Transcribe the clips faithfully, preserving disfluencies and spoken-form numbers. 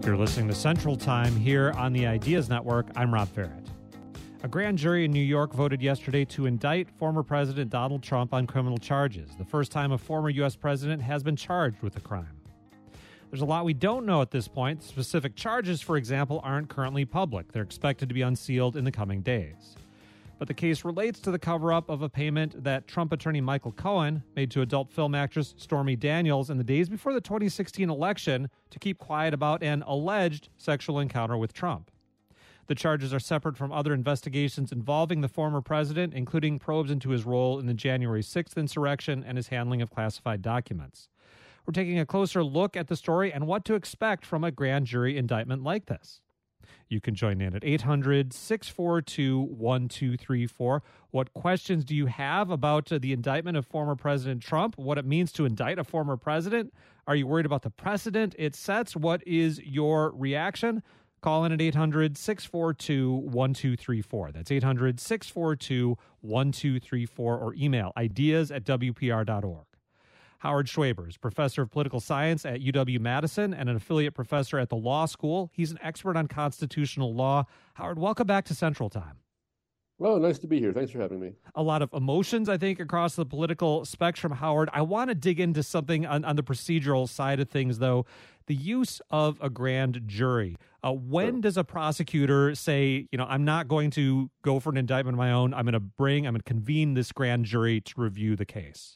You're listening to Central Time here on the Ideas Network. I'm Rob Farrett. A grand jury in New York voted yesterday to indict former President Donald Trump on criminal charges, the first time a former U S president has been charged with a crime. There's a lot we don't know at this point. Specific charges, for example, aren't currently public. They're expected to be unsealed in the coming days. But the case relates to the cover-up of a payment that Trump attorney Michael Cohen made to adult film actress Stormy Daniels in the days before the twenty sixteen election to keep quiet about an alleged sexual encounter with Trump. The charges are separate from other investigations involving the former president, including probes into his role in the January sixth insurrection and his handling of classified documents. We're taking a closer look at the story and what to expect from a grand jury indictment like this. You can join in at eight hundred, six four two, one two three four. What questions do you have about uh, the indictment of former President Trump? What it means to indict a former president? Are you worried about the precedent it sets? What is your reaction? Call in at eight hundred, six four two, one two three four. That's eight hundred, six four two, one two three four, or email ideas at w p r dot org. Howard Schwaber is professor of political science at U W-Madison and an affiliate professor at the law school. He's an expert on constitutional law. Howard, welcome back to Central Time. Well, nice to be here. Thanks for having me. A lot of emotions, I think, across the political spectrum, Howard. I want to dig into something on, on the procedural side of things, though. The use of a grand jury. Uh, when sure. does a prosecutor say, you know, I'm not going to go for an indictment of my own. I'm going to bring, I'm going to convene this grand jury to review the case?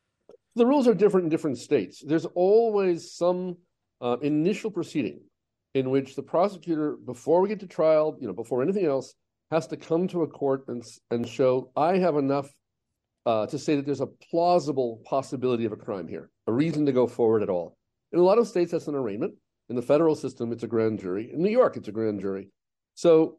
The rules are different in different states. There's always some uh, initial proceeding in which the prosecutor, before we get to trial, you know, before anything else, has to come to a court and, and show, I have enough uh, to say that there's a plausible possibility of a crime here, a reason to go forward at all. In a lot of states, that's an arraignment. In the federal system, it's a grand jury. In New York, it's a grand jury. So,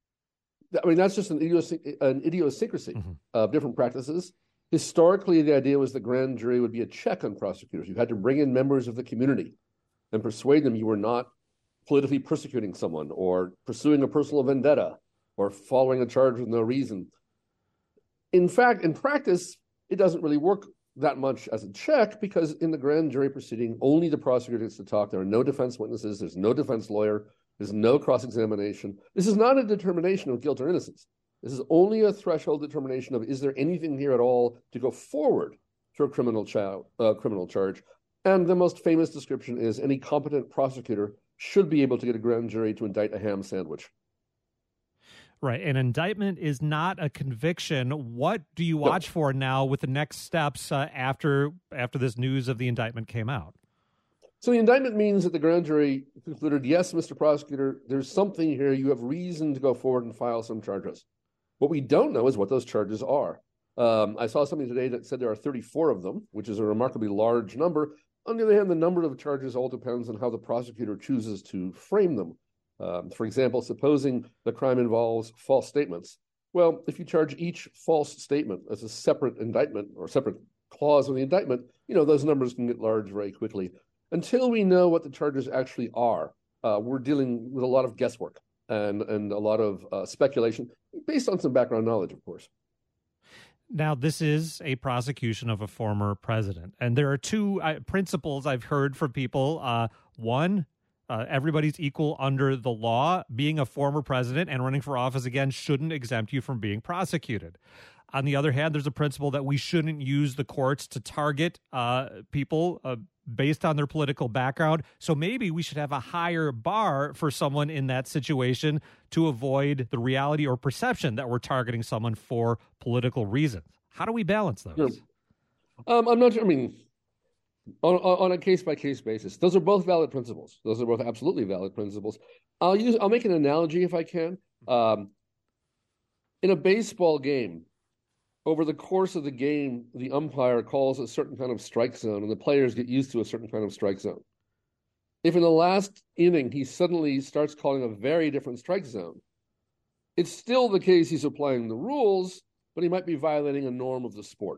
I mean, that's just an, idiosync- an idiosyncrasy mm-hmm. of different practices. Historically, the idea was the grand jury would be a check on prosecutors. You had to bring in members of the community and persuade them you were not politically persecuting someone or pursuing a personal vendetta or following a charge with no reason. In fact, in practice, it doesn't really work that much as a check because in the grand jury proceeding, only the prosecutor gets to talk. There are no defense witnesses. There's no defense lawyer. There's no cross-examination. This is not a determination of guilt or innocence. This is only a threshold determination of, is there anything here at all to go forward to a criminal, cha- uh, criminal charge? And the most famous description is any competent prosecutor should be able to get a grand jury to indict a ham sandwich. Right. An indictment is not a conviction. What do you watch no. for now with the next steps uh, after after this news of the indictment came out? So the indictment means that the grand jury concluded, yes, Mister Prosecutor, there's something here. You have reason to go forward and file some charges. What we don't know is what those charges are. Um, I saw something today that said there are thirty-four of them, which is a remarkably large number. On the other hand, the number of charges all depends on how the prosecutor chooses to frame them. Um, for example, supposing the crime involves false statements. Well, if you charge each false statement as a separate indictment or separate clause of the indictment, you know, those numbers can get large very quickly. Until we know what the charges actually are, uh, we're dealing with a lot of guesswork and, and a lot of uh, speculation based on some background knowledge, of course. Now, this is a prosecution of a former president, and there are two uh, principles I've heard from people. Uh, one, uh, everybody's equal under the law. Being a former president and running for office again shouldn't exempt you from being prosecuted. On the other hand, there's a principle that we shouldn't use the courts to target uh, people uh, based on their political background. So maybe we should have a higher bar for someone in that situation to avoid the reality or perception that we're targeting someone for political reasons. How do we balance those? Sure. Um, I'm not sure. I mean, on, on a case-by-case basis, those are both valid principles. Those are both absolutely valid principles. I'll use. I'll make an analogy if I can. Um, in a baseball game, over the course of the game, the umpire calls a certain kind of strike zone, and the players get used to a certain kind of strike zone. If in the last inning he suddenly starts calling a very different strike zone, it's still the case he's applying the rules, but he might be violating a norm of the sport.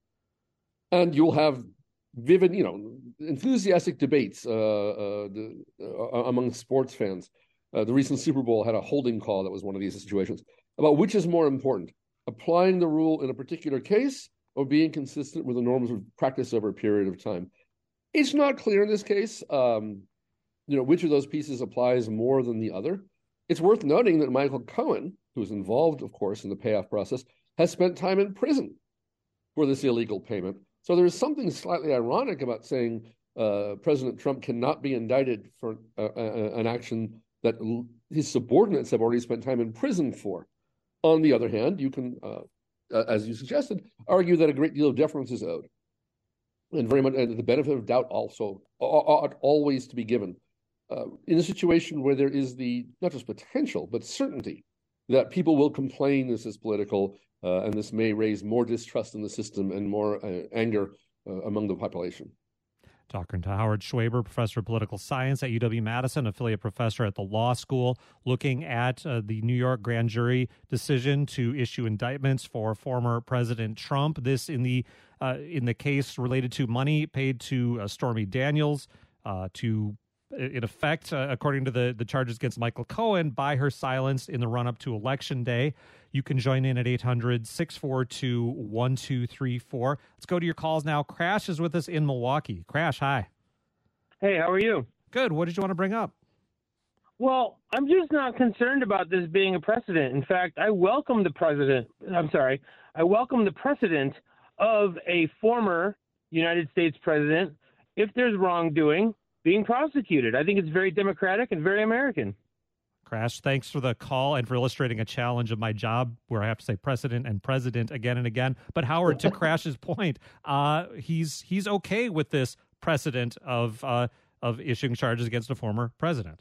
And you'll have vivid, you know, enthusiastic debates uh, uh, the, uh, among sports fans. Uh, the recent Super Bowl had a holding call that was one of these situations about which is more important, applying the rule in a particular case or being consistent with the norms of practice over a period of time. It's not clear in this case. Um, you know, which of those pieces applies more than the other. It's worth noting that Michael Cohen, who was involved, of course, in the payoff process, has spent time in prison for this illegal payment. So there's something slightly ironic about saying uh, President Trump cannot be indicted for uh, uh, an action that his subordinates have already spent time in prison for. On the other hand, you can, uh, as you suggested, argue that a great deal of deference is owed. And very much, and the benefit of doubt also ought always to be given. Uh, in a situation where there is the, not just potential, but certainty that people will complain this is political, uh, and this may raise more distrust in the system and more uh, anger uh, among the population. Talking to Howard Schwaber, professor of political science at U W-Madison, affiliate professor at the law school, looking at uh, the New York grand jury decision to issue indictments for former President Trump. This in the uh, in the case related to money paid to uh, Stormy Daniels uh, to, in effect, uh, according to the, the charges against Michael Cohen, buy her silence in the run-up to Election Day. You can join in at eight hundred, six four two, one two three four. Let's go to your calls now. Crash is with us in Milwaukee. Crash, hi. Hey, how are you? Good. What did you want to bring up? Well, I'm just not concerned about this being a precedent. In fact, I welcome the president. I'm sorry. I welcome the precedent of a former United States president, if there's wrongdoing, being prosecuted. I think it's very democratic and very American. Crash, thanks for the call and for illustrating a challenge of my job where I have to say precedent and president again and again. But Howard, to Crash's point, uh, he's he's okay with this precedent of uh, of issuing charges against a former president.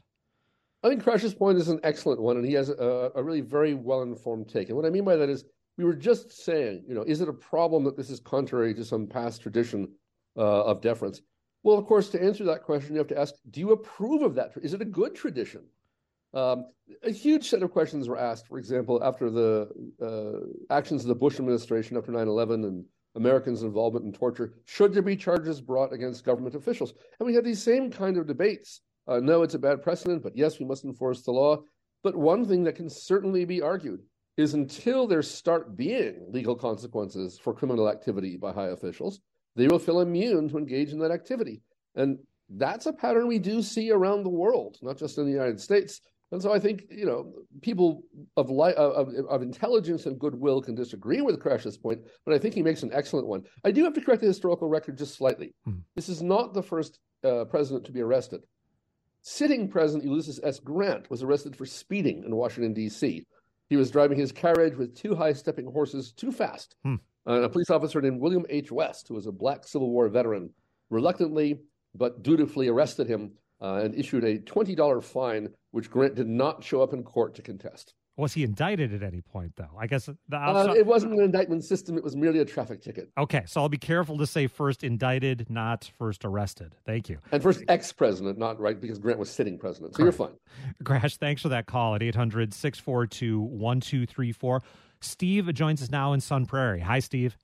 I think Crash's point is an excellent one, and he has a, a really very well-informed take. And what I mean by that is, we were just saying, you know, is it a problem that this is contrary to some past tradition uh, of deference? Well, of course, to answer that question, you have to ask, do you approve of that? Is it a good tradition? Um, a huge set of questions were asked, for example, after the uh, actions of the Bush administration after nine eleven and Americans' involvement in torture. Should there be charges brought against government officials? And we had these same kind of debates. Uh, no, it's a bad precedent, but yes, we must enforce the law. But one thing that can certainly be argued is until there start being legal consequences for criminal activity by high officials, they will feel immune to engage in that activity. And that's a pattern we do see around the world, not just in the United States. And so I think, you know, people of, li- of, of intelligence and goodwill can disagree with Crash's point, but I think he makes an excellent one. I do have to correct the historical record just slightly. Hmm. This is not the first uh, president to be arrested. Sitting President Ulysses S. Grant was arrested for speeding in Washington, D C He was driving his carriage with two high-stepping horses too fast. Hmm. Uh, a police officer named William H. West, who was a black Civil War veteran, reluctantly but dutifully arrested him uh, and issued a twenty dollars fine, which Grant did not show up in court to contest. Was he indicted at any point, though? I guess the uh, it wasn't an indictment system. It was merely a traffic ticket. Okay, so I'll be careful to say first indicted, not first arrested. Thank you. And first ex-president, not right, because Grant was sitting president. So Correct. You're fine. Crash, thanks for that call at eight hundred, six four two, one two three four. Steve joins us now in Sun Prairie. Hi, Steve.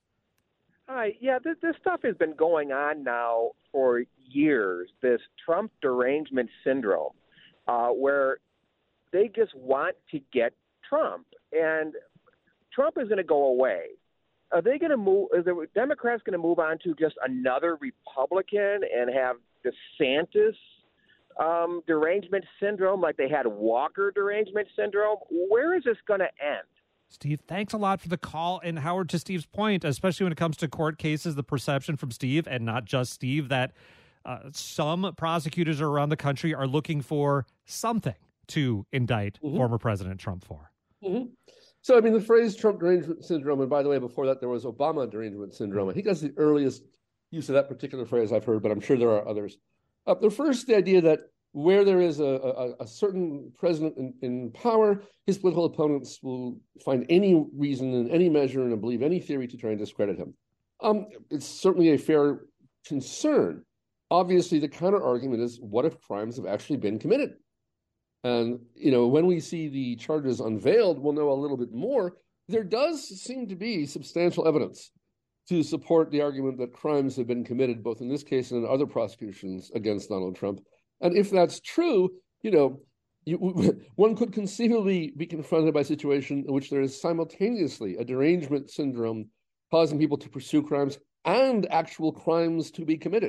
Hi. Yeah, this, this stuff has been going on now for years, this Trump derangement syndrome, uh, where they just want to get Trump, and Trump is going to go away. Are they going to move? Is the Democrats going to move on to just another Republican and have DeSantis um, derangement syndrome, like they had Walker derangement syndrome? Where is this going to end? Steve, thanks a lot for the call. And Howard, to Steve's point, especially when it comes to court cases, the perception from Steve, and not just Steve, that uh, some prosecutors around the country are looking for something to indict mm-hmm. former President Trump for. Mm-hmm. So, I mean, the phrase Trump derangement syndrome, and by the way, before that, there was Obama derangement syndrome. I think that's the earliest use of that particular phrase I've heard, but I'm sure there are others. Uh, the first, the idea that where there is a, a, a certain president in, in power, his political opponents will find any reason and any measure and believe any theory to try and discredit him. Um, it's certainly a fair concern. Obviously, the counter argument is, what if crimes have actually been committed? And, you know, when we see the charges unveiled, we'll know a little bit more. There does seem to be substantial evidence to support the argument that crimes have been committed, both in this case and in other prosecutions against Donald Trump. And if that's true, you know, you, one could conceivably be confronted by a situation in which there is simultaneously a derangement syndrome causing people to pursue crimes and actual crimes to be committed.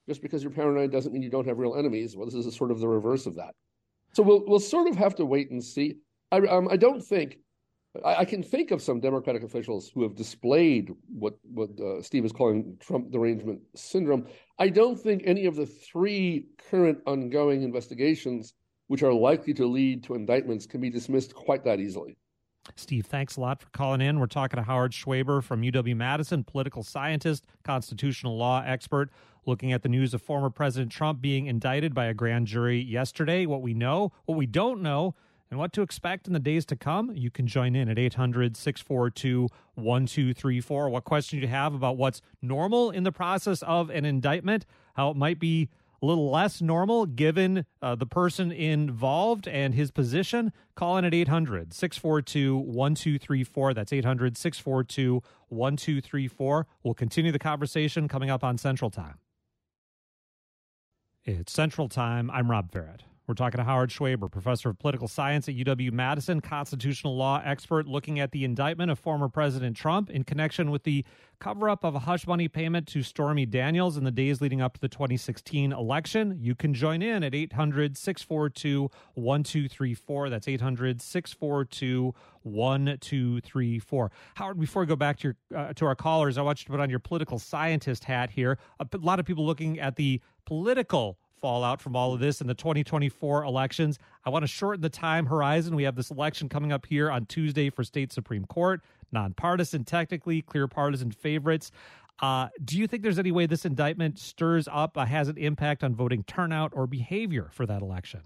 just because you're paranoid doesn't mean you don't have real enemies. Well, this is sort of the reverse of that. So we'll we'll sort of have to wait and see. I um, I don't think I, I can think of some Democratic officials who have displayed what what uh, Steve is calling Trump derangement syndrome. I don't think any of the three current ongoing investigations, which are likely to lead to indictments, can be dismissed quite that easily. Steve, thanks a lot for calling in. We're talking to Howard Schwaber from U W-Madison, political scientist, constitutional law expert, looking at the news of former President Trump being indicted by a grand jury yesterday. What we know, what we don't know, and what to expect in the days to come. You can join in at eight hundred, six four two, one two three four. What questions you have about what's normal in the process of an indictment, how it might be a little less normal given uh, the person involved and his position. Call in at eight hundred, six four two, one two three four. That's eight hundred, six four two, one two three four. We'll continue the conversation coming up on Central Time. It's Central Time. I'm Rob Ferret. We're talking to Howard Schwaber, professor of political science at U W-Madison, constitutional law expert, looking at the indictment of former President Trump in connection with the cover-up of a hush money payment to Stormy Daniels in the days leading up to the twenty sixteen election. You can join in at eight hundred, six four two, one two three four. That's eight hundred, six four two, one two three four. Howard, before we go back to your uh, to our callers, I want you to put on your political scientist hat here. A lot of people looking at the political fallout from all of this in the twenty twenty-four elections. I want to shorten the time horizon. We have this election coming up here on Tuesday for state Supreme Court, nonpartisan, technically, clear partisan favorites. Uh, do you think there's any way this indictment stirs up, uh, has an impact on voting turnout or behavior for that election?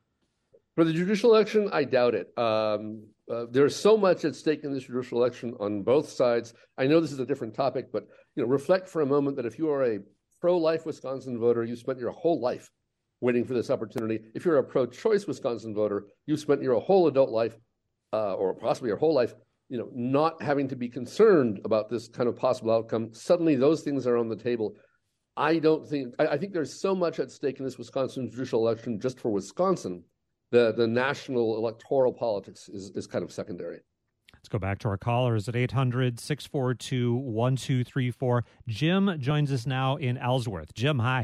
For the judicial election, I doubt it. Um, uh, there's so much at stake in this judicial election on both sides. I know this is a different topic, but you know, reflect for a moment that if you are a pro-life Wisconsin voter, you spent your whole life waiting for this opportunity. If you're a pro-choice Wisconsin voter, you spent your whole adult life, uh, or possibly your whole life, you know, not having to be concerned about this kind of possible outcome. Suddenly, those things are on the table. I don't think. I, I think there's so much at stake in this Wisconsin judicial election just for Wisconsin. The the national electoral politics is is kind of secondary. Let's go back to our callers at eight hundred, six four two, one two three four. Jim joins us now in Ellsworth. Jim, hi.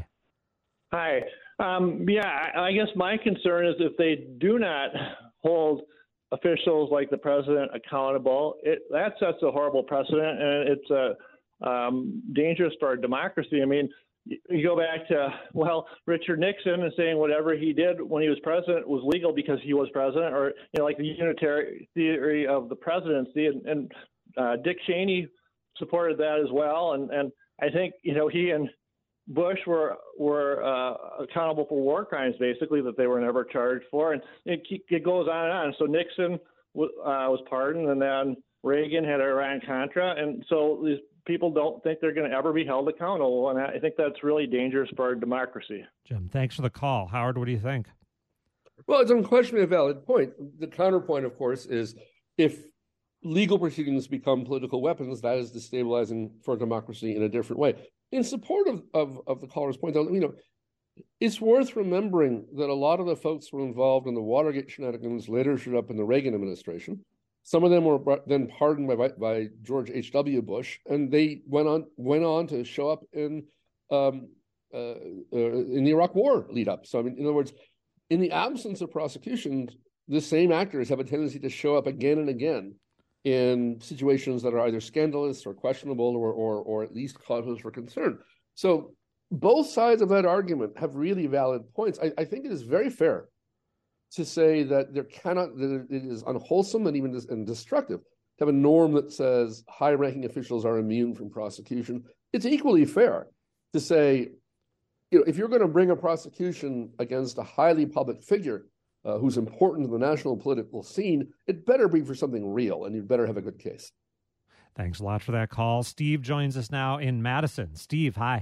Hi. Um, yeah, I, I guess my concern is if they do not hold officials like the president accountable, it, that sets a horrible precedent, and it's uh, um, dangerous for our democracy. I mean, you go back to, well, Richard Nixon and saying whatever he did when he was president was legal because he was president, or, you know, like the unitary theory of the presidency. And, and uh, Dick Cheney supported that as well. And, and I think, you know, he and Bush were were uh, accountable for war crimes, basically, that they were never charged for. And it, it goes on and on. So Nixon w- uh, was pardoned, and then Reagan had Iran-Contra. And so these people don't think they're going to ever be held accountable, and I think that's really dangerous for our democracy. Jim, thanks for the call. Howard, what do you think? Well, it's unquestionably a valid point. The counterpoint, of course, is if legal proceedings become political weapons, that is destabilizing for democracy in a different way. In support of, of, of the caller's point, you know, it's worth remembering that a lot of the folks who were involved in the Watergate shenanigans later showed up in the Reagan administration. Some of them were then pardoned by, by George H W. Bush, and they went on went on to show up in um, uh, uh, in the Iraq War lead up. So, I mean, in other words, in the absence of prosecutions, the same actors have a tendency to show up again and again in situations that are either scandalous or questionable, or or, or at least causes for concern. So, both sides of that argument have really valid points. I, I think it is very fair to say that there cannot, that it is unwholesome and even dis- and destructive to have a norm that says high-ranking officials are immune from prosecution. It's equally fair to say, you know, if you're going to bring a prosecution against a highly public figure uh, who's important to the national political scene, it better be for something real, and you'd better have a good case. Thanks a lot for that call. Steve joins us now in Madison. Steve, hi.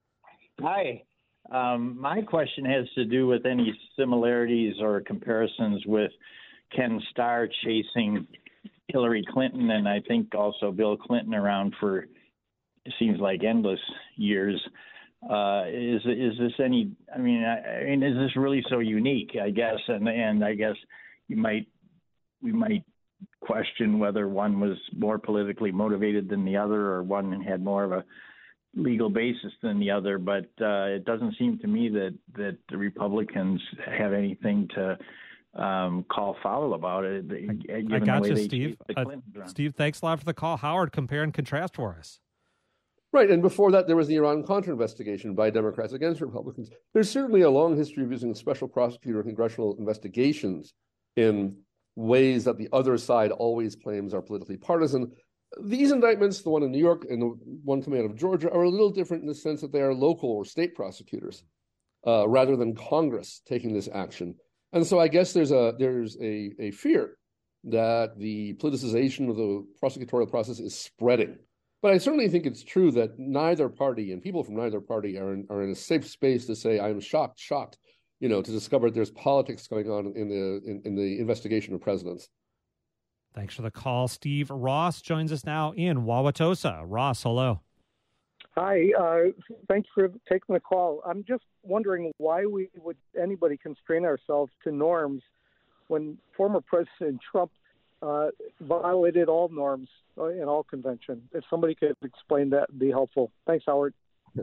Hi. Um, my question has to do with any similarities or comparisons with Ken Starr chasing Hillary Clinton, and I think also Bill Clinton around for, it seems like, endless years. Uh, is is this any? I mean, I, I mean, is this really so unique? I guess, and and I guess you might we might question whether one was more politically motivated than the other, or one had more of a legal basis than the other, but uh, it doesn't seem to me that, that the Republicans have anything to um, call foul about it. I, I got you, Steve. Uh, Steve, thanks a lot for the call. Howard, compare and contrast for us. Right, and before that, there was the Iran-Contra investigation by Democrats against Republicans. There's certainly a long history of using special prosecutor congressional investigations in ways that the other side always claims are politically partisan. These indictments, the one in New York and the one coming out of Georgia, are a little different in the sense that they are local or state prosecutors uh, rather than Congress taking this action. And so I guess there's a there's a, a fear that the politicization of the prosecutorial process is spreading. But I certainly think it's true that neither party and people from neither party are in, are in a safe space to say, I'm shocked, shocked, you know, to discover there's politics going on in the in, in the investigation of presidents. Thanks for the call. Steve Ross joins us now in Wauwatosa. Ross, hello. Hi, uh, thanks for taking the call. I'm just wondering why we would anybody constrain ourselves to norms when former President Trump uh, violated all norms in all convention. If somebody could explain that, it'd be helpful. Thanks, Howard.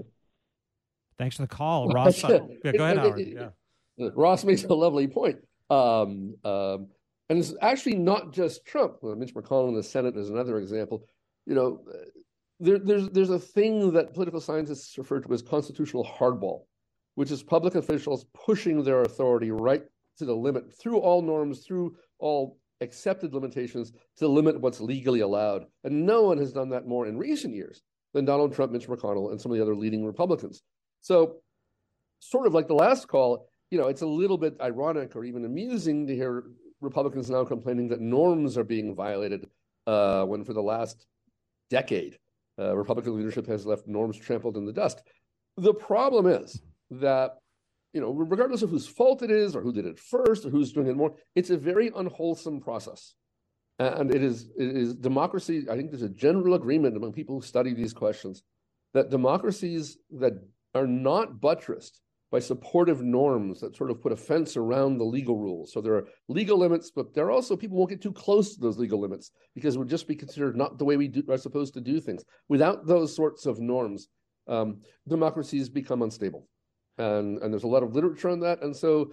Thanks for the call, Ross. Uh, yeah, go ahead, Howard. Yeah. Ross makes a lovely point. Um, um, and it's actually not just Trump. Well, Mitch McConnell in the Senate is another example. You know, there, there's there's a thing that political scientists refer to as constitutional hardball, which is public officials pushing their authority right to the limit through all norms, through all accepted limitations to limit what's legally allowed. And no one has done that more in recent years than Donald Trump, Mitch McConnell, and some of the other leading Republicans. So sort of like the last call, you know, it's a little bit ironic or even amusing to hear Republicans now complaining that norms are being violated uh, when for the last decade, uh, Republican leadership has left norms trampled in the dust. The problem is that, you know, regardless of whose fault it is or who did it first or who's doing it more, it's a very unwholesome process. And it is, it is democracy. I think there's a general agreement among people who study these questions that democracies that are not buttressed by supportive norms that sort of put a fence around the legal rules. So there are legal limits, but there are also people won't get too close to those legal limits because it would just be considered not the way we do, are supposed to do things. Without those sorts of norms, um, democracies become unstable. And, and there's a lot of literature on that. And so,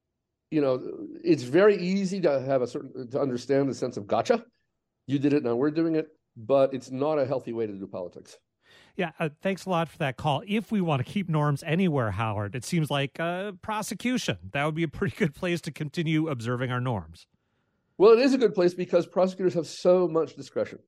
you know, it's very easy to have a certain, to understand the sense of gotcha. You did it, now we're doing it, but it's not a healthy way to do politics. Yeah, uh, thanks a lot for that call. If we want to keep norms anywhere, Howard, it seems like uh, prosecution. That would be a pretty good place to continue observing our norms. Well, it is a good place because prosecutors have so much discretion.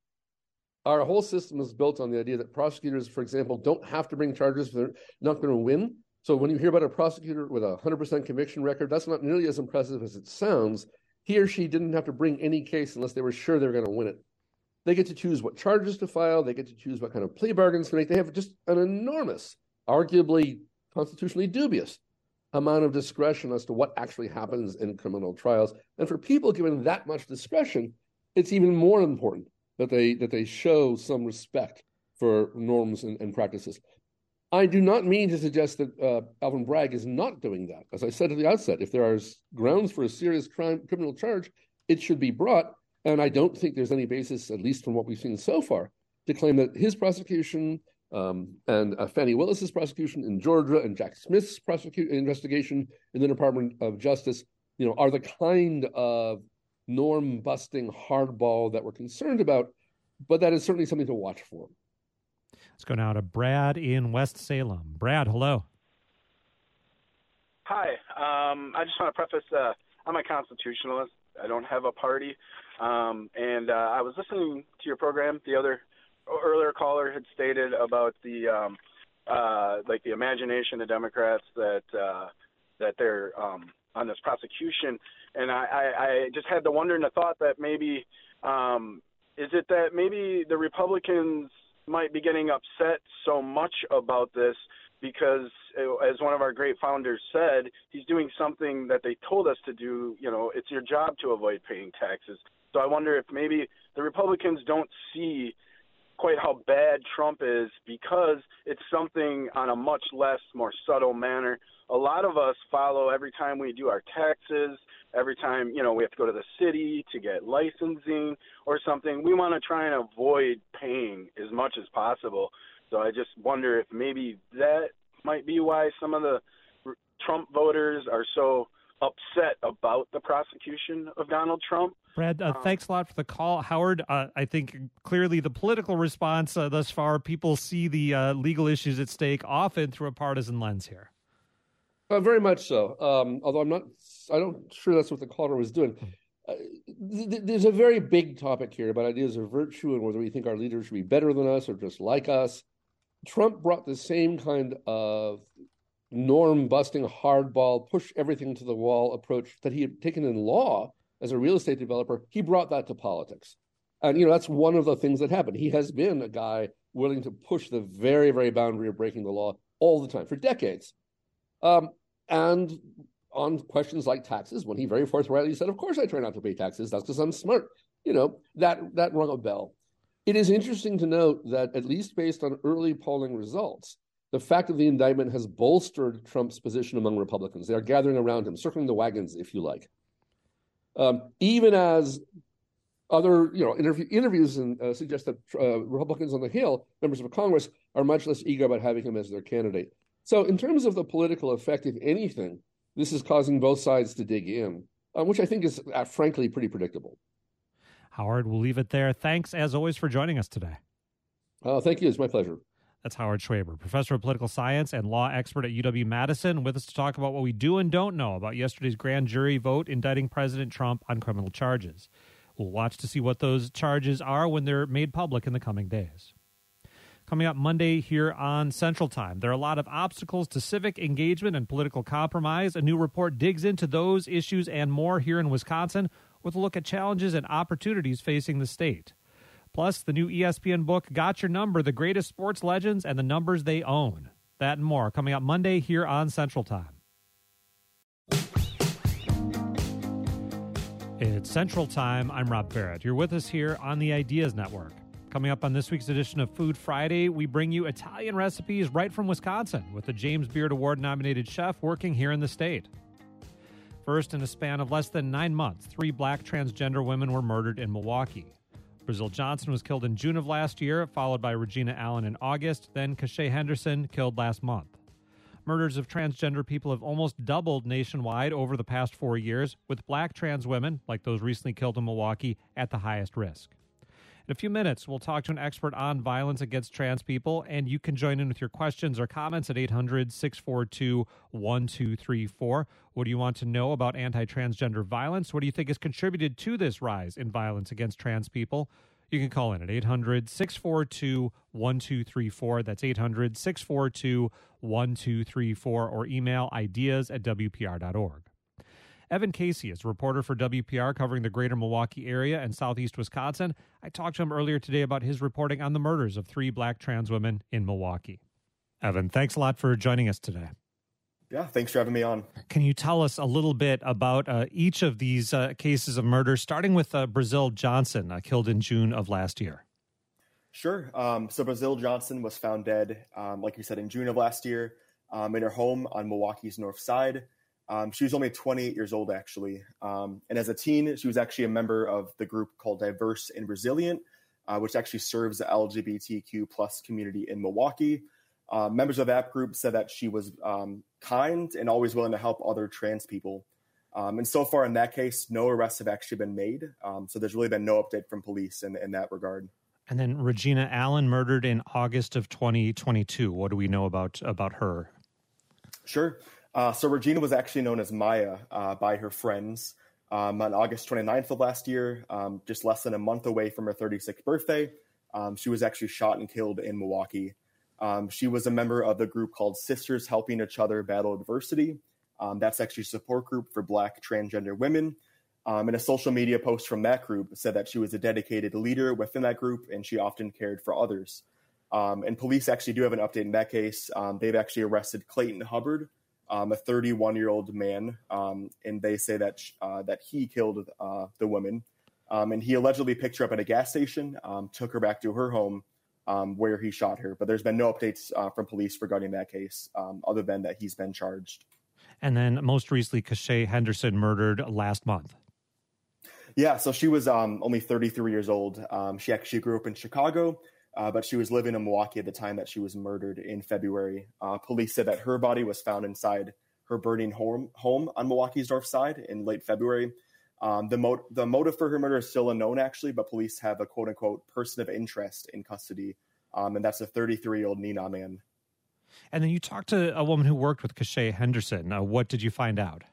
Our whole system is built on the idea that prosecutors, for example, don't have to bring charges if they're not going to win. So when you hear about a prosecutor with a one hundred percent conviction record, that's not nearly as impressive as it sounds. He or she didn't have to bring any case unless they were sure they were going to win it. They get to choose what charges to file. They get to choose what kind of plea bargains to make. They have just an enormous, arguably constitutionally dubious amount of discretion as to what actually happens in criminal trials. And for people given that much discretion, it's even more important that they that they show some respect for norms and, and practices. I do not mean to suggest that uh, Alvin Bragg is not doing that. As I said at the outset, if there are grounds for a serious crime criminal charge, it should be brought. And I don't think there's any basis, at least from what we've seen so far, to claim that his prosecution um, and uh, Fannie Willis's prosecution in Georgia and Jack Smith's prosecution investigation in the Department of Justice, you know, are the kind of norm-busting hardball that we're concerned about. But that is certainly something to watch for. Let's go now to Brad in West Salem. Brad, hello. Hi. Um, I just want to preface, uh, I'm a constitutionalist. I don't have a party. Um, and uh, I was listening to your program. The other earlier caller had stated about the um, uh, like the imagination of Democrats that uh, that they're um, on this prosecution, and I, I, I just had the wonder and the thought that maybe um, is it that maybe the Republicans might be getting upset so much about this because, as one of our great founders said, he's doing something that they told us to do. You know, it's your job to avoid paying taxes. So I wonder if maybe the Republicans don't see quite how bad Trump is because it's something on a much less, more subtle manner. A lot of us follow every time we do our taxes, every time, you know, we have to go to the city to get licensing or something. We want to try and avoid paying as much as possible. So I just wonder if maybe that might be why some of the Trump voters are so upset about the prosecution of Donald Trump. Brad, uh, um, thanks a lot for the call. Howard, uh, I think clearly the political response uh, thus far, people see the uh, legal issues at stake often through a partisan lens here. Uh, very much so. Um, although I'm not, I don't sure that's what the caller was doing. Uh, th- th- there's a very big topic here about ideas of virtue and whether we think our leaders should be better than us or just like us. Trump brought the same kind of norm-busting, hardball, push everything to the wall approach that he had taken in law as a real estate developer. He brought that to politics. And, you know, that's one of the things that happened. He has been a guy willing to push the very, very boundary of breaking the law all the time for decades. Um, and on questions like taxes, when he very forthrightly said, of course I try not to pay taxes, that's because I'm smart. You know, that, that rung a bell. It is interesting to note that, at least based on early polling results, the fact of the indictment has bolstered Trump's position among Republicans. They are gathering around him, circling the wagons, if you like. Um, even as other, you know, interview, interviews and, uh, suggest that uh, Republicans on the Hill, members of Congress, are much less eager about having him as their candidate. So in terms of the political effect, if anything, this is causing both sides to dig in, uh, which I think is, uh, frankly, pretty predictable. Howard, we'll leave it there. Thanks, as always, for joining us today. Uh, thank you. It's my pleasure. That's Howard Schwaber, professor of political science and law expert at U W-Madison, with us to talk about what we do and don't know about yesterday's grand jury vote indicting President Trump on criminal charges. We'll watch to see what those charges are when they're made public in the coming days. Coming up Monday here on Central Time, there are a lot of obstacles to civic engagement and political compromise. A new report digs into those issues and more here in Wisconsin with a look at challenges and opportunities facing the state. Plus, the new E S P N book, Got Your Number, the greatest sports legends and the numbers they own. That and more coming up Monday here on Central Time. It's Central Time. I'm Rob Barrett. You're with us here on the Ideas Network. Coming up on this week's edition of Food Friday, we bring you Italian recipes right from Wisconsin with a James Beard Award-nominated chef working here in the state. First, in a span of less than nine months, three black transgender women were murdered in Milwaukee. Brazil Johnson was killed in June of last year, followed by Regina Allen in August, then Kashay Henderson killed last month. Murders of transgender people have almost doubled nationwide over the past four years, with black trans women, like those recently killed in Milwaukee, at the highest risk. In a few minutes, we'll talk to an expert on violence against trans people, and you can join in with your questions or comments at eight hundred, six four two, one two three four. What do you want to know about anti-transgender violence? What do you think has contributed to this rise in violence against trans people? You can call in at eight hundred, six four two, one two three four. That's eight hundred, six four two, one two three four, or email ideas at w p r dot org. Evan Casey is a reporter for W P R covering the greater Milwaukee area and southeast Wisconsin. I talked to him earlier today about his reporting on the murders of three black trans women in Milwaukee. Evan, thanks a lot for joining us today. Yeah, thanks for having me on. Can you tell us a little bit about uh, each of these uh, cases of murder, starting with uh, Brazil Johnson, uh, killed in June of last year? Sure. Um, so Brazil Johnson was found dead, um, like you said, in June of last year um, in her home on Milwaukee's north side. Um, she was only twenty-eight years old, actually. Um, and as a teen, she was actually a member of the group called Diverse and Resilient, uh, which actually serves the L G B T Q plus community in Milwaukee. Uh, members of that group said that she was um, kind and always willing to help other trans people. Um, and so far in that case, no arrests have actually been made. Um, so there's really been no update from police in, in that regard. And then Regina Allen, murdered in August of twenty twenty-two. What do we know about, about her? Sure. Uh, so Regina was actually known as Maya uh, by her friends um, on August twenty-ninth of last year, um, just less than a month away from her thirty-sixth birthday. Um, she was actually shot and killed in Milwaukee. Um, she was a member of the group called Sisters Helping Each Other Battle Adversity. Um, that's actually a support group for black transgender women. Um, and a social media post from that group said that she was a dedicated leader within that group and she often cared for others. Um, and police actually do have an update in that case. Um, they've actually arrested Clayton Hubbard, Um, a thirty-one-year-old man, um, and they say that uh, that he killed uh, the woman. Um, and he allegedly picked her up at a gas station, um, took her back to her home um, where he shot her. But there's been no updates uh, from police regarding that case, um, other than that he's been charged. And then most recently, Kashay Henderson, murdered last month. Yeah, so she was um, only thirty-three years old. Um, she actually grew up in Chicago. uh, but she was living in Milwaukee at the time that she was murdered in February. Uh, police said that her body was found inside her burning home, home on Milwaukee's north side in late February. Um, the, mo- the motive for her murder is still unknown, actually, but police have a quote-unquote person of interest in custody, um, and that's a thirty-three-year-old Neenah man. And then you talked to a woman who worked with Cashea Henderson. Uh, what did you find out?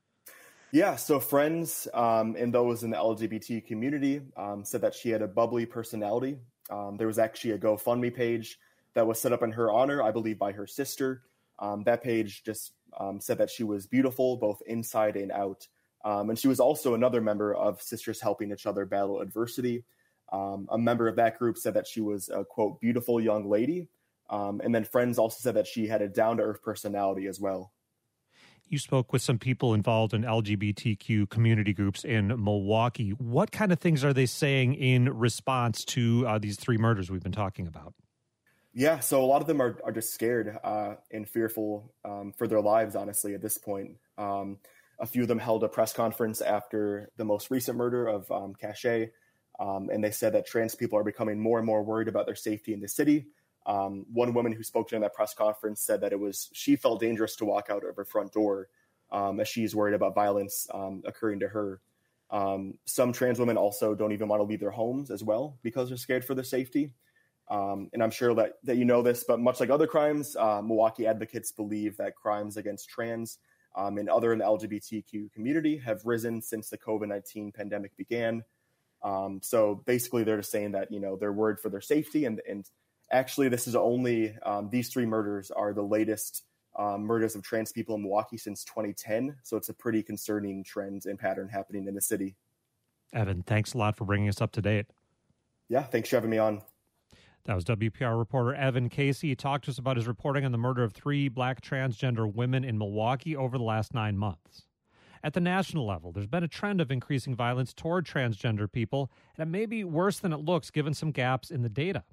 Yeah, so friends um, and those in the L G B T community um, said that she had a bubbly personality. Um, there was actually a GoFundMe page that was set up in her honor, I believe by her sister. Um, that page just um, said that she was beautiful, both inside and out. Um, and she was also another member of Sisters Helping Each Other Battle Adversity. Um, a member of that group said that she was a, quote, beautiful young lady. Um, and then friends also said that she had a down-to-earth personality as well. You spoke with some people involved in L G B T Q community groups in Milwaukee. What kind of things are they saying in response to uh, these three murders we've been talking about? Yeah, so a lot of them are, are just scared uh, and fearful um, for their lives, honestly, at this point. Um, a few of them held a press conference after the most recent murder of um, Cashea, um, and they said that trans people are becoming more and more worried about their safety in the city. Um, one woman who spoke during that press conference said that it was she felt dangerous to walk out of her front door um, as she's worried about violence um, occurring to her. Um, some trans women also don't even want to leave their homes as well because they're scared for their safety. Um, and I'm sure that, that you know this, but much like other crimes, uh, Milwaukee advocates believe that crimes against trans um, and other in the L G B T Q community have risen since the COVID nineteen pandemic began. Um, so basically they're just saying that, you know, they're worried for their safety and, and Actually, this is only, um, these three murders are the latest um, murders of trans people in Milwaukee since twenty ten. So it's a pretty concerning trend and pattern happening in the city. Evan, thanks a lot for bringing us up to date. Yeah, thanks for having me on. That was W P R reporter Evan Casey. He talked to us about his reporting on the murder of three black transgender women in Milwaukee over the last nine months. At the national level, there's been a trend of increasing violence toward transgender people, and it may be worse than it looks given some gaps in the data.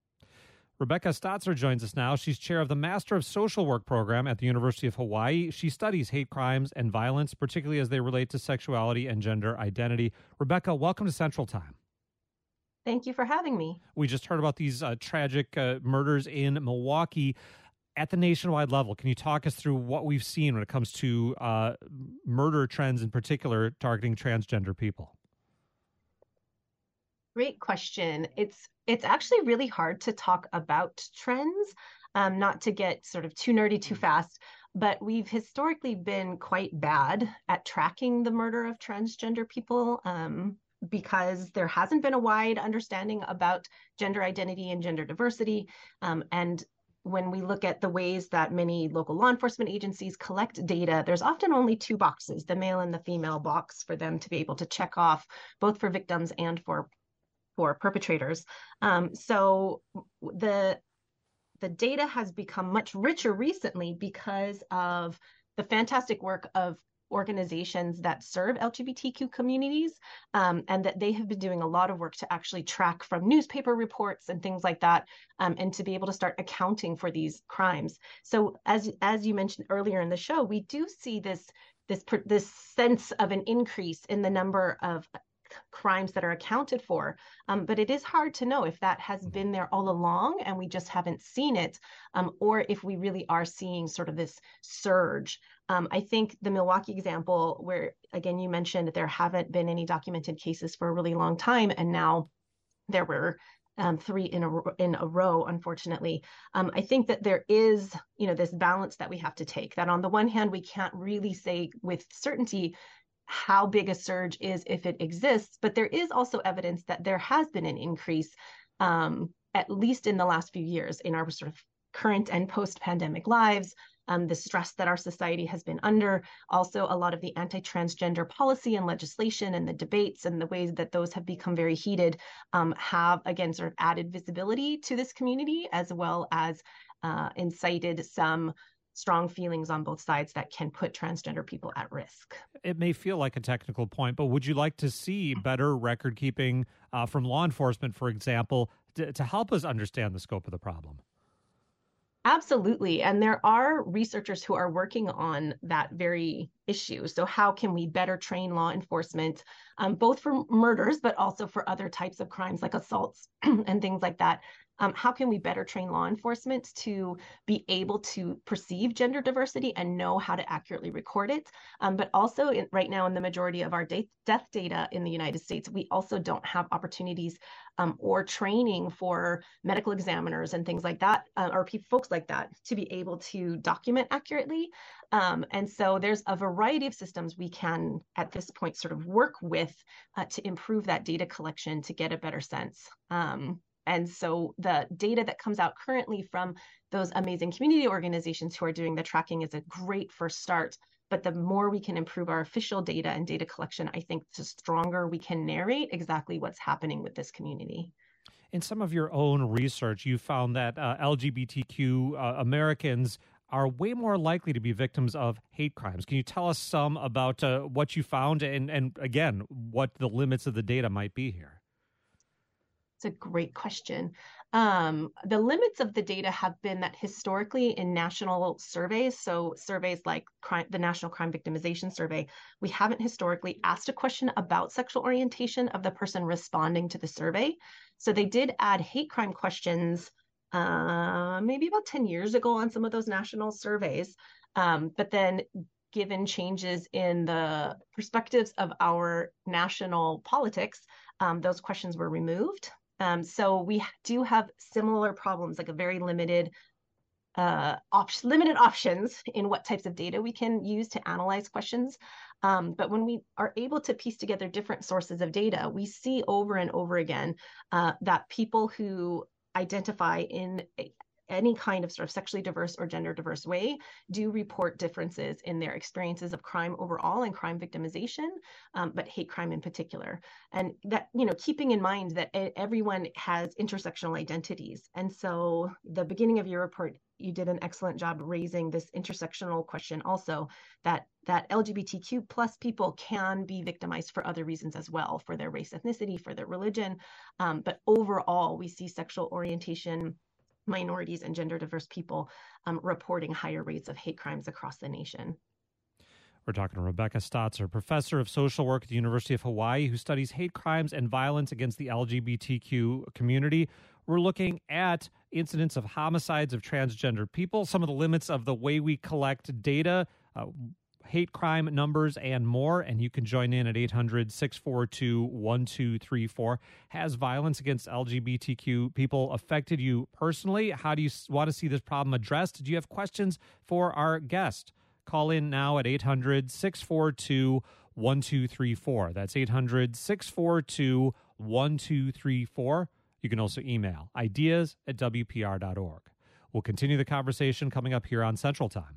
Rebecca Stotzer joins us now. She's chair of the Master of Social Work program at the University of Hawaii. She studies hate crimes and violence, particularly as they relate to sexuality and gender identity. Rebecca, welcome to Central Time. Thank you for having me. We just heard about these uh, tragic uh, murders in Milwaukee. At the nationwide level, can you talk us through what we've seen when it comes to uh, murder trends, in particular targeting transgender people? Great question. It's it's actually really hard to talk about trends, um, not to get sort of too nerdy too fast, but we've historically been quite bad at tracking the murder of transgender people um, because there hasn't been a wide understanding about gender identity and gender diversity. Um, and when we look at the ways that many local law enforcement agencies collect data, there's often only two boxes, the male and the female box, for them to be able to check off, both for victims and for for perpetrators. Um, so the the data has become much richer recently because of the fantastic work of organizations that serve L G B T Q communities, um, and that they have been doing a lot of work to actually track from newspaper reports and things like that, um, and to be able to start accounting for these crimes. So as as you mentioned earlier in the show, we do see this this this sense of an increase in the number of crimes that are accounted for, um, but it is hard to know if that has been there all along and we just haven't seen it, um, or if we really are seeing sort of this surge. Um, I think the Milwaukee example, where again you mentioned that there haven't been any documented cases for a really long time, and now there were um, three in a in a row, unfortunately. Um, I think that there is, you know, this balance that we have to take. That on the one hand, we can't really say with certainty how big a surge is if it exists, but there is also evidence that there has been an increase, um, at least in the last few years, in our sort of current and post-pandemic lives, um, the stress that our society has been under, also a lot of the anti-transgender policy and legislation and the debates and the ways that those have become very heated, um, have, again, sort of added visibility to this community, as well as uh, incited some strong feelings on both sides that can put transgender people at risk. It may feel like a technical point, but would you like to see better record keeping uh, from law enforcement, for example, to, to help us understand the scope of the problem? Absolutely. And there are researchers who are working on that very issue. So how can we better train law enforcement, um, both for murders, but also for other types of crimes like assaults and things like that? Um, how can we better train law enforcement to be able to perceive gender diversity and know how to accurately record it? Um, but also in, right now in the majority of our de- death data in the United States, we also don't have opportunities um, or training for medical examiners and things like that, uh, or pe- folks like that, to be able to document accurately. Um, and so there's a variety of systems we can, at this point, sort of work with uh, to improve that data collection to get a better sense. Um, and so the data that comes out currently from those amazing community organizations who are doing the tracking is a great first start. But the more we can improve our official data and data collection, I think the stronger we can narrate exactly what's happening with this community. In some of your own research, you found that uh, L G B T Q uh, Americans are way more likely to be victims of hate crimes. Can you tell us some about uh, what you found and, and, again, what the limits of the data might be here? It's a great question. Um, the limits of the data have been that historically in national surveys, so surveys like crime, the National Crime Victimization Survey, we haven't historically asked a question about sexual orientation of the person responding to the survey. So they did add hate crime questions uh, maybe about ten years ago on some of those national surveys. Um, but then given changes in the perspectives of our national politics, um, those questions were removed. Um, so we do have similar problems, like a very limited uh, op- limited options in what types of data we can use to analyze questions. Um, but when we are able to piece together different sources of data, we see over and over again uh, that people who identify in a, any kind of sort of sexually diverse or gender diverse way do report differences in their experiences of crime overall and crime victimization, um, but hate crime in particular. And that, you know, keeping in mind that everyone has intersectional identities. And so the beginning of your report, you did an excellent job raising this intersectional question also, that that L G B T Q plus people can be victimized for other reasons as well, for their race, ethnicity, for their religion. Um, but overall, we see sexual orientation minorities and gender diverse people um, reporting higher rates of hate crimes across the nation. We're talking to Rebecca Stotzer, professor of social work at the University of Hawaii, who studies hate crimes and violence against the L G B T Q community. We're looking at incidents of homicides of transgender people, some of the limits of the way we collect data, uh, hate crime numbers, and more. And you can join in at eight hundred, six four two, one two three four. Has violence against L G B T Q people affected you personally? How do you want to see this problem addressed? Do you have questions for our guest? Call in now at eight hundred, six four two, one two three four. That's eight hundred, six four two, one two three four. You can also email ideas at W P R dot org. We'll continue the conversation coming up here on Central Time.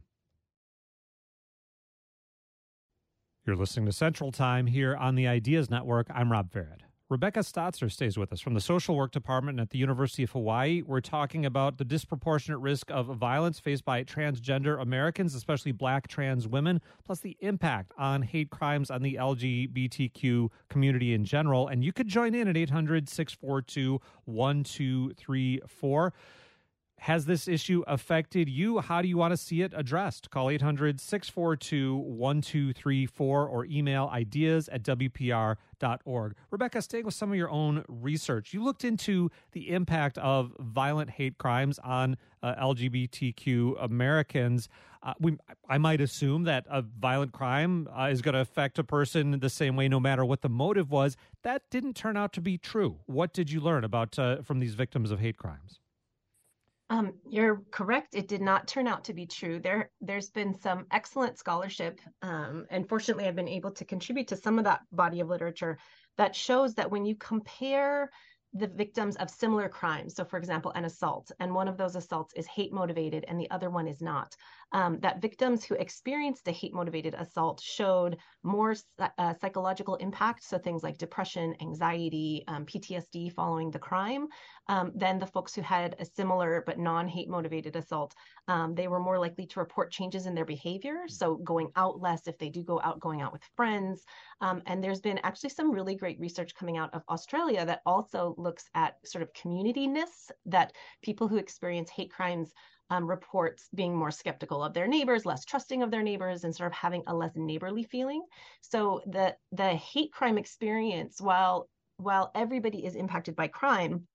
You're listening to Central Time here on the Ideas Network. I'm Rob Farrett. Rebecca Stotzer stays with us from the Social Work Department at the University of Hawaii. We're talking about the disproportionate risk of violence faced by transgender Americans, especially Black trans women, plus the impact on hate crimes on the L G B T Q community in general. And you could join in at eight hundred, six four two, one two three four. Has this issue affected you? How do you want to see it addressed? Call eight hundred, six four two, one two three four or email ideas at W P R dot org. Rebecca, staying with some of your own research, you looked into the impact of violent hate crimes on uh, L G B T Q Americans. Uh, we, I might assume that a violent crime uh, is going to affect a person the same way no matter what the motive was. That didn't turn out to be true. What did you learn about uh, from these victims of hate crimes? Um, you're correct. It did not turn out to be true. There, there's been some excellent scholarship, um, and fortunately, I've been able to contribute to some of that body of literature that shows that when you compare the victims of similar crimes, so for example, an assault, and one of those assaults is hate motivated and the other one is not, um, that victims who experienced a hate motivated assault showed more uh, psychological impact, so things like depression, anxiety, um, P T S D following the crime, um, than the folks who had a similar but non-hate motivated assault. Um, they were more likely to report changes in their behavior, so going out less if they do go out, going out with friends. Um, and there's been actually some really great research coming out of Australia that also looks at sort of community-ness, that people who experience hate crimes um, reports being more skeptical of their neighbors, less trusting of their neighbors, and sort of having a less neighborly feeling. So the the hate crime experience, while while everybody is impacted by crime,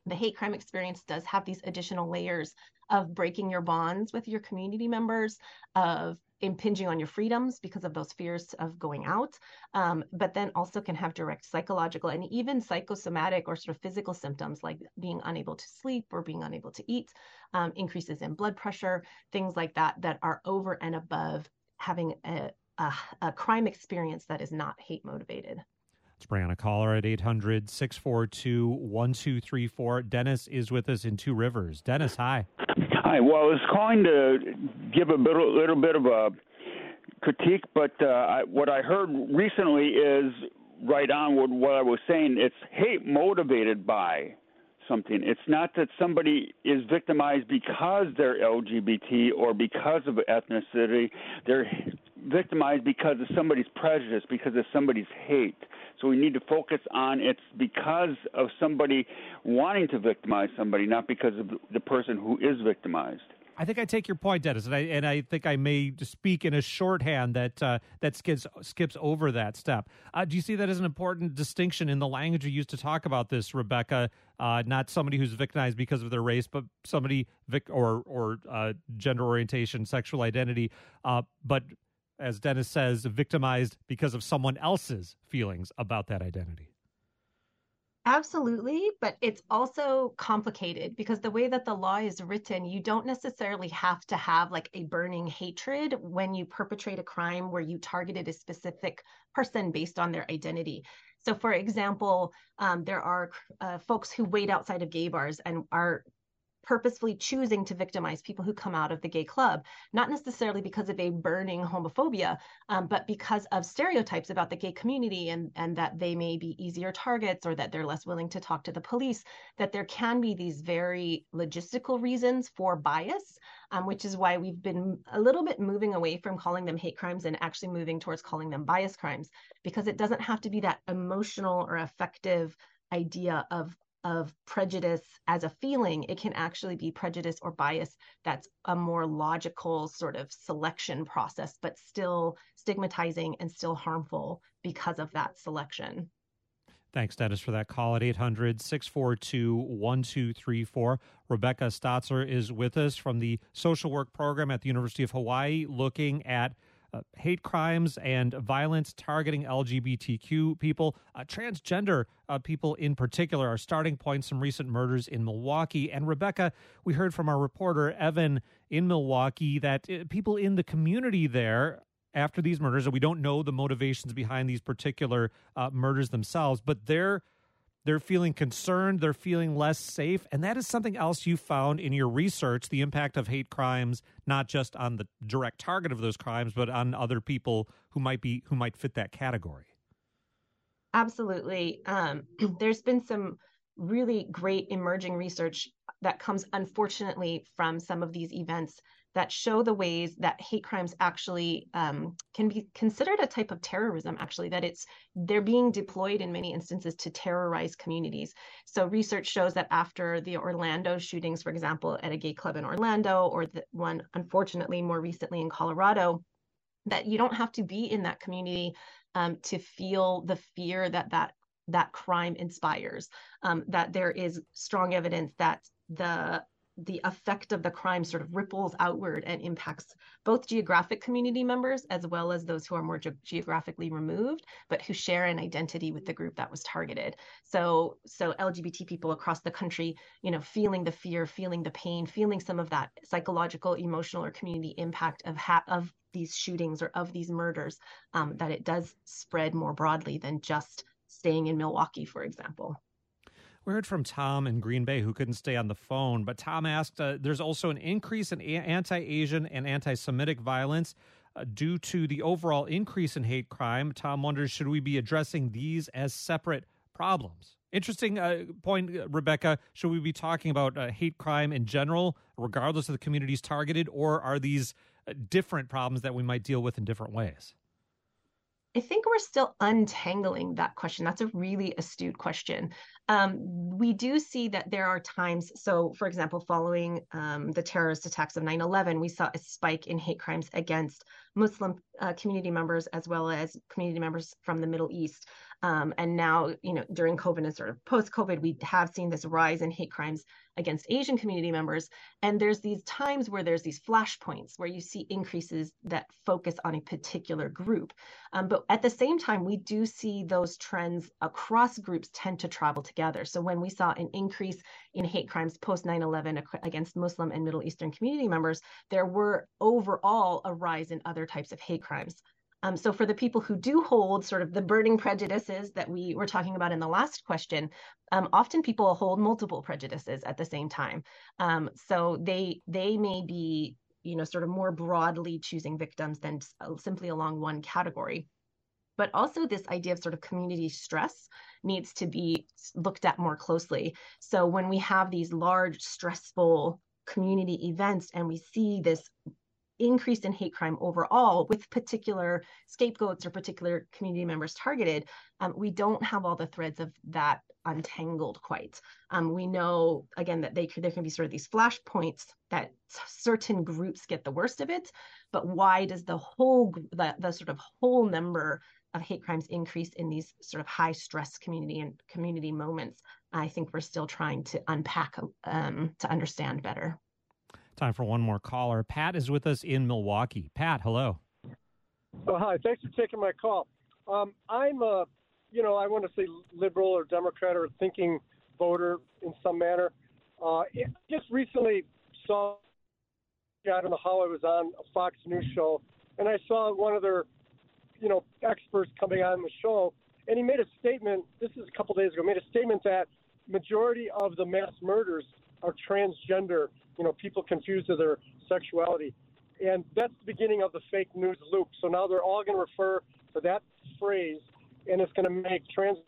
The hate crime experience does have these additional layers of breaking your bonds with your community members, of impinging on your freedoms because of those fears of going out, um, but then also can have direct psychological and even psychosomatic or sort of physical symptoms like being unable to sleep or being unable to eat, um, increases in blood pressure, things like that, that are over and above having a, a, a crime experience that is not hate motivated. Let's bring on a caller at eight hundred, six four two, one two three four. Dennis is with us in Two Rivers. Dennis, hi. Hi. Well, I was calling to give a bit, a little bit of a critique, but uh, I, what I heard recently is right on with what I was saying. It's hate motivated by something. It's not that somebody is victimized because they're L G B T or because of ethnicity. They're victimized because of somebody's prejudice, because of somebody's hate. So we need to focus on it's because of somebody wanting to victimize somebody, not because of the person who is victimized. I think I take your point, Dennis, and I and I think I may speak in a shorthand that uh, that skips skips over that step. Uh, do you see that as an important distinction in the language you use to talk about this, Rebecca? Uh, not somebody who's victimized because of their race, but somebody vic- or or uh, gender orientation, sexual identity, uh, but as Dennis says, victimized because of someone else's feelings about that identity. Absolutely, but it's also complicated because the way that the law is written, you don't necessarily have to have like a burning hatred when you perpetrate a crime where you targeted a specific person based on their identity. So, for example, um, there are uh, folks who wait outside of gay bars and are purposefully choosing to victimize people who come out of the gay club, not necessarily because of a burning homophobia, um, but because of stereotypes about the gay community and, and that they may be easier targets or that they're less willing to talk to the police, that there can be these very logistical reasons for bias, um, which is why we've been a little bit moving away from calling them hate crimes and actually moving towards calling them bias crimes, because it doesn't have to be that emotional or affective idea of of prejudice as a feeling. It can actually be prejudice or bias that's a more logical sort of selection process, but still stigmatizing and still harmful because of that selection. Thanks, Dennis, for that call at eight hundred, six four two, one two three four. Rebecca Stotzer is with us from the social work program at the University of Hawaii, looking at Uh, hate crimes and violence targeting L G B T Q people. Uh, transgender uh, people in particular are starting points, some recent murders in Milwaukee. And Rebecca, we heard from our reporter, Evan, in Milwaukee, that uh, people in the community there after these murders, and we don't know the motivations behind these particular uh, murders themselves, but they're They're feeling concerned, they're feeling less safe, and that is something else you found in your research, the impact of hate crimes, not just on the direct target of those crimes, but on other people who might be who might fit that category. Absolutely. Um, there's been some really great emerging research that comes, unfortunately, from some of these events that show the ways that hate crimes actually um, can be considered a type of terrorism, actually, that it's they're being deployed in many instances to terrorize communities. So research shows that after the Orlando shootings, for example, at a gay club in Orlando, or the one, unfortunately, more recently in Colorado, that you don't have to be in that community um, to feel the fear that that, that crime inspires, um, that there is strong evidence that the the effect of the crime sort of ripples outward and impacts both geographic community members as well as those who are more ge- geographically removed, but who share an identity with the group that was targeted. So, so L G B T people across the country, you know, feeling the fear, feeling the pain, feeling some of that psychological, emotional, or community impact of ha- of these shootings or of these murders, um, that it does spread more broadly than just staying in Milwaukee, for example. We heard from Tom in Green Bay, who couldn't stay on the phone, but Tom asked, uh, there's also an increase in a- anti-Asian and anti-Semitic violence uh, due to the overall increase in hate crime. Tom wonders, should we be addressing these as separate problems? Interesting uh, point, Rebecca. Should we be talking about uh, hate crime in general, regardless of the communities targeted, or are these uh, different problems that we might deal with in different ways? I think we're still untangling that question. That's a really astute question. Um, we do see that there are times, so for example, following um, the terrorist attacks of nine eleven, we saw a spike in hate crimes against Muslim uh, community members as well as community members from the Middle East. Um, and now, you know, during COVID and sort of post-COVID, we have seen this rise in hate crimes against Asian community members. And there's these times where there's these flashpoints where you see increases that focus on a particular group. Um, but at the same time, we do see those trends across groups tend to travel together. So when we saw an increase in hate crimes post nine eleven against Muslim and Middle Eastern community members, there were overall a rise in other types of hate crimes. Um, so for the people who do hold sort of the burning prejudices that we were talking about in the last question, um, often people hold multiple prejudices at the same time. Um, so they they may be, you know, sort of more broadly choosing victims than simply along one category. But also this idea of sort of community stress needs to be looked at more closely. So when we have these large, stressful community events and we see this increase in hate crime overall with particular scapegoats or particular community members targeted, um, we don't have all the threads of that untangled quite. Um, we know, again, that they could, there can be sort of these flashpoints that certain groups get the worst of it, but why does the whole, the, the sort of whole number of hate crimes increase in these sort of high stress community and community moments? I think we're still trying to unpack um, to understand better. Time for one more caller. Pat is with us in Milwaukee. Pat, hello. Oh, hi. Thanks for taking my call. Um, I'm a, you know, I want to say liberal or Democrat or thinking voter in some manner. Uh, just recently saw, I don't know how I was on a Fox News show, and I saw one of their, you know, experts coming on the show, and he made a statement, this is a couple days ago, made a statement that majority of the mass murders are transgender, you know, people confused with their sexuality. And that's the beginning of the fake news loop. So now they're all going to refer to that phrase, and it's going to make trans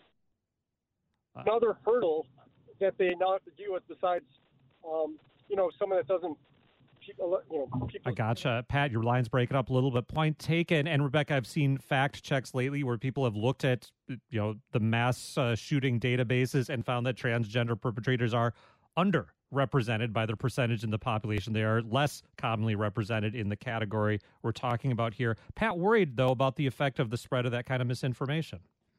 another hurdle that they now have to deal with besides, um, you know, someone that doesn't, people, you know, people. I gotcha. Pat, your line's breaking up a little bit. Point taken. And Rebecca, I've seen fact checks lately where people have looked at, you know, the mass uh, shooting databases and found that transgender perpetrators are underrepresented by their percentage in the population. They are less commonly represented in the category we're talking about here. Pat, worried, though, about the effect of the spread of that kind of misinformation.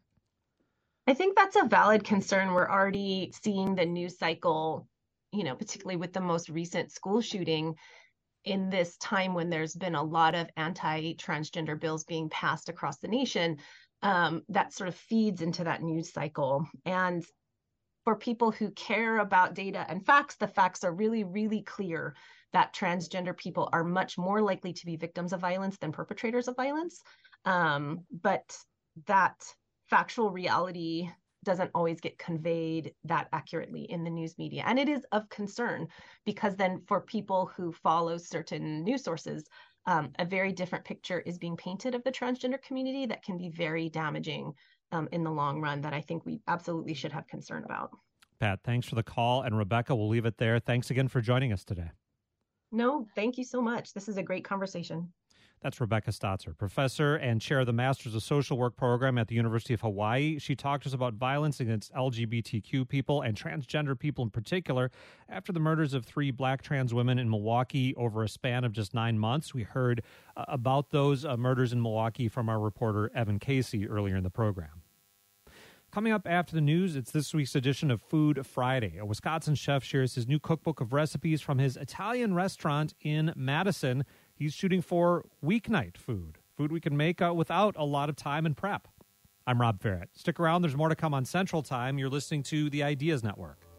I think that's a valid concern. We're already seeing the news cycle, you know, particularly with the most recent school shooting in this time when there's been a lot of anti-transgender bills being passed across the nation, um, that sort of feeds into that news cycle. And for people who care about data and facts, the facts are really, really clear that transgender people are much more likely to be victims of violence than perpetrators of violence. Um, but that factual reality doesn't always get conveyed that accurately in the news media. And it is of concern because then for people who follow certain news sources, um, a very different picture is being painted of the transgender community that can be very damaging Um, in the long run that I think we absolutely should have concern about. Pat, thanks for the call. And Rebecca, we'll leave it there. Thanks again for joining us today. No, thank you so much. This is a great conversation. That's Rebecca Stotzer, professor and chair of the Masters of Social Work program at the University of Hawaii. She talked to us about violence against L G B T Q people and transgender people in particular after the murders of three black trans women in Milwaukee over a span of just nine months. We heard uh, about those uh, murders in Milwaukee from our reporter Evan Casey earlier in the program. Coming up after the news, it's this week's edition of Food Friday. A Wisconsin chef shares his new cookbook of recipes from his Italian restaurant in Madison. He's shooting for weeknight food, food we can make uh, without a lot of time and prep. I'm Rob Ferret. Stick around. There's more to come on Central Time. You're listening to the Ideas Network.